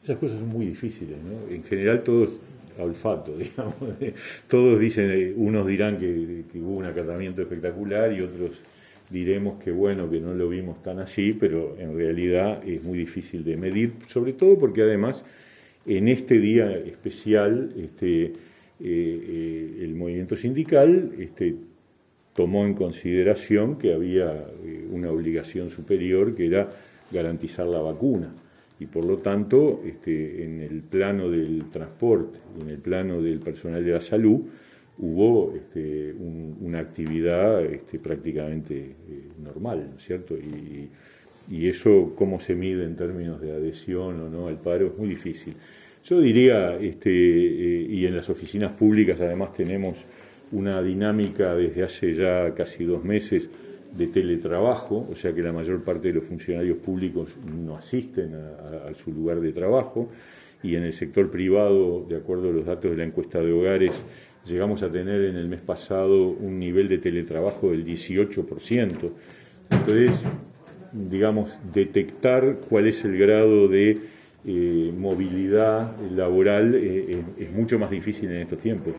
Esas cosas son muy difíciles, ¿no? En general todos a olfato, digamos. Todos dicen, unos dirán que hubo un acatamiento espectacular y otros diremos que bueno, que no lo vimos tan así, pero en realidad es muy difícil de medir, sobre todo porque además en este día especial el movimiento sindical tomó en consideración que había una obligación superior que era garantizar la vacuna y por lo tanto en el plano del transporte y en el plano del personal de la salud hubo una actividad prácticamente normal, ¿no es cierto? Y eso, cómo se mide en términos de adhesión o no al paro, es muy difícil. Yo diría, y en las oficinas públicas además tenemos una dinámica desde hace ya casi 2 meses de teletrabajo, o sea que la mayor parte de los funcionarios públicos no asisten a su lugar de trabajo, y en el sector privado, de acuerdo a los datos de la encuesta de hogares, llegamos a tener en el mes pasado un nivel de teletrabajo del 18%. Entonces, digamos, detectar cuál es el grado de movilidad laboral es mucho más difícil en estos tiempos.